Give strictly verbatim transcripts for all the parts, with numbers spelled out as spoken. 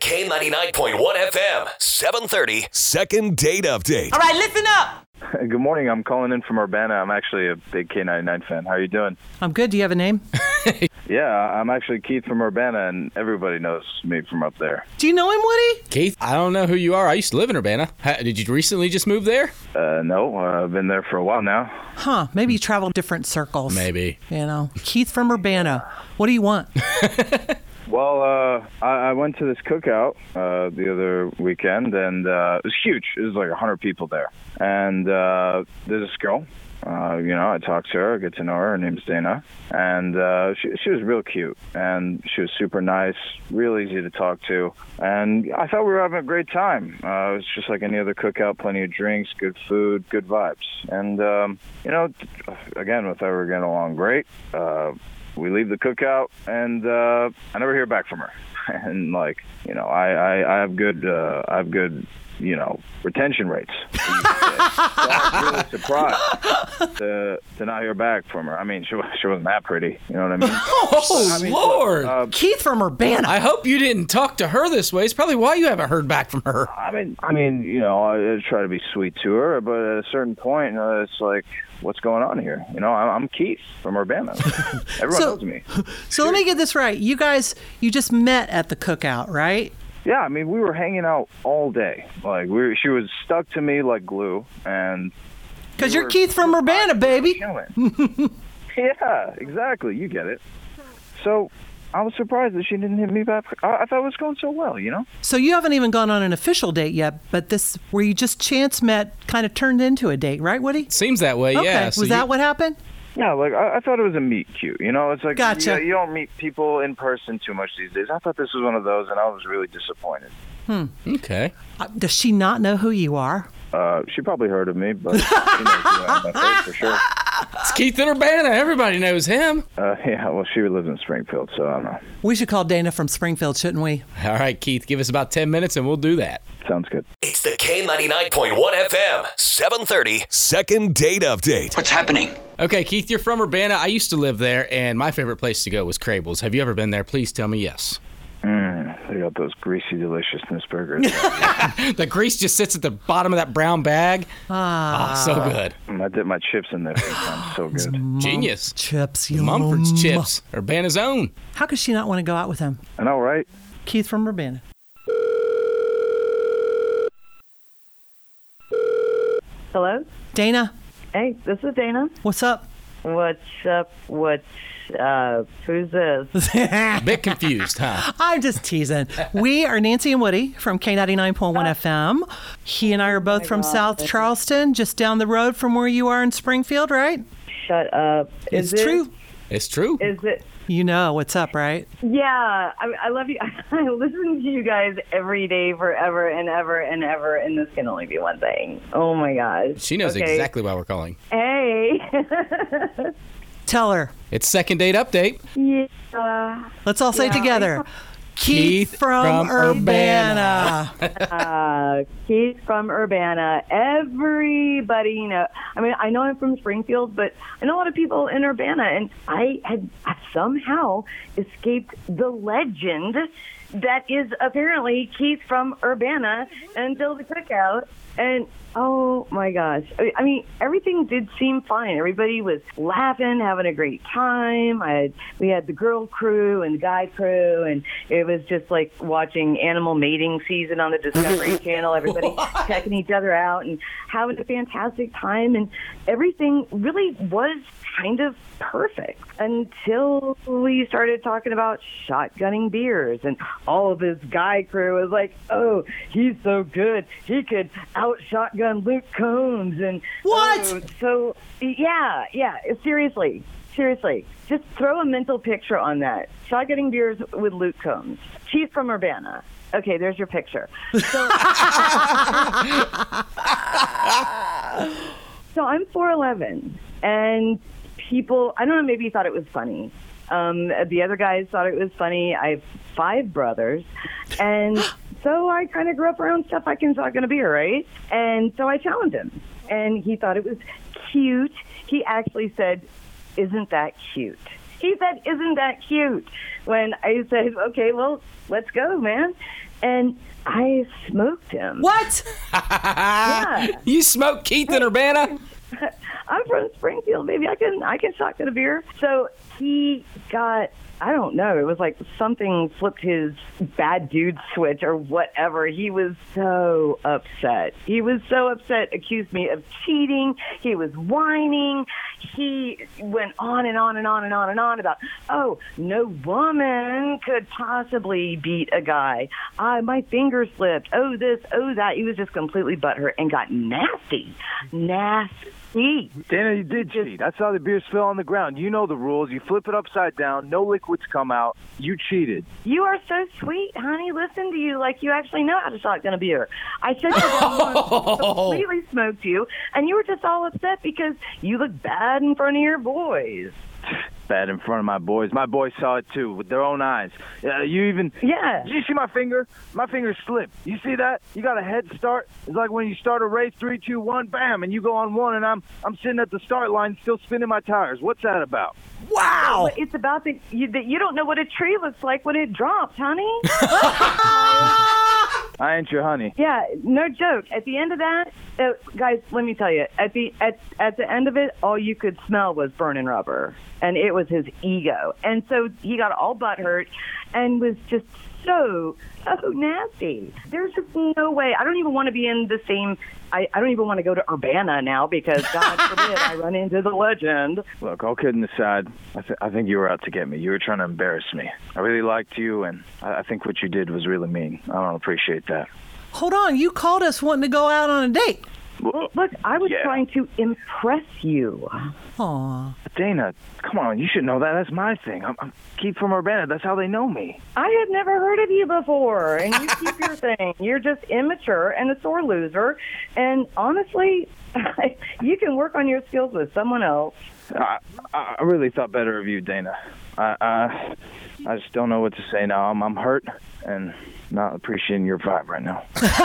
K ninety-nine point one F M, seven thirty. Second date update. All right, listen up. Good morning. I'm calling in from Urbana. I'm actually a big K ninety-nine fan. How are you doing? I'm good. Do you have a name? Yeah, I'm actually Keith from Urbana, and everybody knows me from up there. Do you know him, Woody? Keith, I don't know who you are. I used to live in Urbana. How, did you recently just move there? Uh, no, uh, I've been there for a while now. Huh. Maybe you travel different circles. Maybe. You know. Keith from Urbana. What do you want? Well, uh, I, I went to this cookout uh, the other weekend, and uh, it was huge. It was like one hundred people there. And uh, there's this girl. Uh, you know, I talked to her, I get to know her. Her name's Dana. And uh, she, she was real cute. And she was super nice, real easy to talk to. And I thought we were having a great time. Uh, it was just like any other cookout, plenty of drinks, good food, good vibes. And, um, you know, again, I thought we were getting along great. Uh, we leave the cookout, and uh, I never hear back from her. And, like, you know, I, I, I have good, uh, I have good... you know, retention rates. So I was really surprised to, to not hear back from her. I mean, she, she wasn't that pretty. You know what I mean? Oh, I mean, Lord. Uh, Keith from Urbana. I hope you didn't talk to her this way. It's probably why you haven't heard back from her. I mean, I mean, you know, I, I try to be sweet to her, but at a certain point, uh, it's like, what's going on here? You know, I'm, I'm Keith from Urbana. Everyone So- knows me. So let me get this right. You guys, you just met at the cookout, right? Yeah, I mean, we were hanging out all day. Like, we were, she was stuck to me like glue, and... Because we you're were- Keith from Urbana, baby. Chilling. Yeah, exactly. You get it. So I was surprised that she didn't hit me back. I, I thought it was going so well, you know? So you haven't even gone on an official date yet, but this, where you just chance met, kind of turned into a date, right, Woody? Seems that way, Okay. yeah. Was So that you- what happened? Yeah, like, I, I thought it was a meet cute, you know? It's like, Gotcha. you, you don't meet people in person too much these days. I thought this was one of those, and I was really disappointed. Okay. Uh, Does she not know who you are? Uh, she probably heard of me, but she knows who I am, I think, for sure. It's Keith in Urbana. Everybody knows him. Uh, yeah, well, she lives in Springfield, so I don't know. We should call Dana from Springfield, shouldn't we? All right, Keith, give us about ten minutes and we'll do that. Sounds good. It's the K ninety-nine point one F M, seven thirty. Second date update. What's happening? Okay, Keith, you're from Urbana. I used to live there, and my favorite place to go was Crable's. Have you ever been there? Please tell me yes. Mm, they got those greasy deliciousness burgers. The grease just sits at the bottom of that brown bag. Ah. Oh, so good. I dip my chips in there sometimes. So good. Genius. Chips, yum. Mumford's Chips, Urbana's own. How could she not want to go out with him? I know, right? Keith from Urbana. Hello? Dana, Hey, this is Dana. what's up? What's up? What's uh who's this? A bit confused, huh? I'm just teasing. We are Nancy and Woody from K ninety-nine point one F M. He and I are both from South Charleston, just down the road from where you are in Springfield, right? Shut up. Is It's it, true. It's true. Is it? You know what's up, right? Yeah, I, I love you. I listen to you guys every day, forever and ever and ever, and this can only be one thing. Oh my gosh. She knows Okay. exactly why we're calling. Hey. Tell her. It's second date update. Yeah. Let's all say it Yeah. together. Keith, Keith from, from Urbana. Uh, Keith from Urbana. Everybody, you know, I mean, I know I'm from Springfield, but I know a lot of people in Urbana, and I had somehow escaped the legend that is apparently Keith from Urbana until the cookout. And oh my gosh, I I mean, everything did seem fine. Everybody was laughing, having a great time. I had, we had the girl crew and the guy crew, and it was just like watching animal mating season on the Discovery Channel. Everybody checking each other out and having a fantastic time, and everything really was kind of perfect until we started talking about shotgunning beers, and all of this guy crew was like, oh, he's so good, he could out shotgun Luke Combs. And What? oh, so yeah yeah seriously seriously just throw a mental picture on that. Shotgunning beers with Luke Combs. Keith from Urbana. Okay, there's your picture. So, so I'm four eleven, and people, I don't know, maybe thought it was funny. Um, the other guys thought it was funny. I have five brothers, and so I kind of grew up around stuff I can talk in a beer, right? And so I challenged him, and he thought it was cute. He actually said, "Isn't that cute?" He said, "Isn't that cute?" When I said, "Okay, well, let's go, man." And I smoked him. What? Yeah. You smoked Keith in Urbana? I'm from Springfield, baby. I can I can shotgun a beer. So he got, I don't know, it was like something flipped his bad dude switch or whatever. He was so upset. He was so upset, accused me of cheating. He was whining. He went on and on and on and on and on about, oh, no woman could possibly beat a guy. Uh, my finger slipped. Oh, this, oh, that. He was just completely butthurt and got nasty. Nasty. Dana, you did cheat. I saw the beer spill on the ground. You know the rules. You flip it upside down. No liquids come out. You cheated. You are so sweet, honey. Listen to you like you actually know how to shotgun a beer. I said you down completely smoked you, and you were just all upset because you look bad in front of your boys. Bad in front of my boys. My boys saw it too with their own eyes. Uh, you even Yeah. Did you see my finger? My finger slipped. You see that? You got a head start. It's like when you start a race, three, two, one, bam, and you go on one, and I'm I'm sitting at the start line, still spinning my tires. What's that about? Wow. But it's about the you, that you don't know what a tree looks like when it drops, honey. I ain't your honey. Yeah, no joke. At the end of that, uh, guys, let me tell you, at the at at the end of it, all you could smell was burning rubber, and it was his ego. And so he got all butthurt and was just so so nasty. There's just no way. I don't even want to be in the same. I, I don't even want to go to Urbana now because God forbid I run into the legend. Look, all kidding aside, I, th- I think you were out to get me. You were trying to embarrass me. I really liked you, and I, I think what you did was really mean. I don't appreciate that. Hold on. You called us wanting to go out on a date. Look, I was Yeah. trying to impress you. Aw. Dana, come on. You should know that. That's my thing. I'm, I'm Keith from Urbana. That's how they know me. I had never heard of you before, and you keep your thing. You're just immature and a sore loser. And honestly, you can work on your skills with someone else. I, I really thought better of you, Dana. I, I, I just don't know what to say now. I'm, I'm hurt and not appreciating your vibe right now.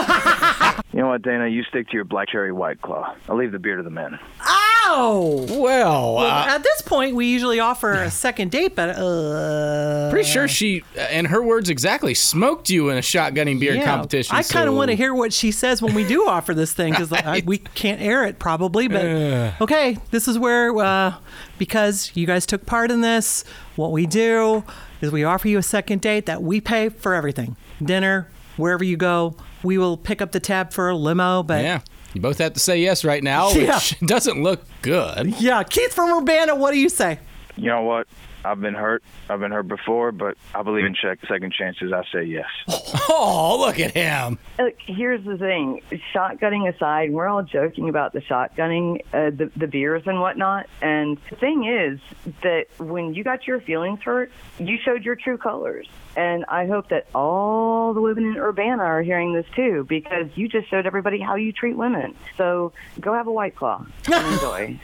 You know what, Dana? You stick to your black cherry White Claw. I'll leave the beer to the men. Ow! Well, Well, uh, at this point, we usually offer a second date, but uh, pretty sure she, in her words exactly, smoked you in a shotgunning beer yeah, competition. I kind of so- want to hear what she says when we do offer this thing because we can't air it probably. But okay, this is where uh, because you guys took part in this, what we do is we offer you a second date that we pay for everything, dinner, wherever you go. We will pick up the tab for a limo, but Yeah. You both have to say yes right now, which Yeah. doesn't look good. yeah, Keith from Urbana, what do you say? You know what? I've been hurt. I've been hurt before, but I believe in check second chances. I say yes. Oh, look at him. Look, here's the thing. Shotgunning aside, we're all joking about the shotgunning, uh, the, the beers and whatnot. And the thing is that when you got your feelings hurt, you showed your true colors. And I hope that all the women in Urbana are hearing this too, because you just showed everybody how you treat women. So go have a White Claw and enjoy.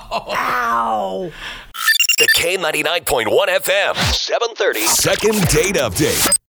Ow! The K ninety-nine point one F M, seven thirty. Second date update.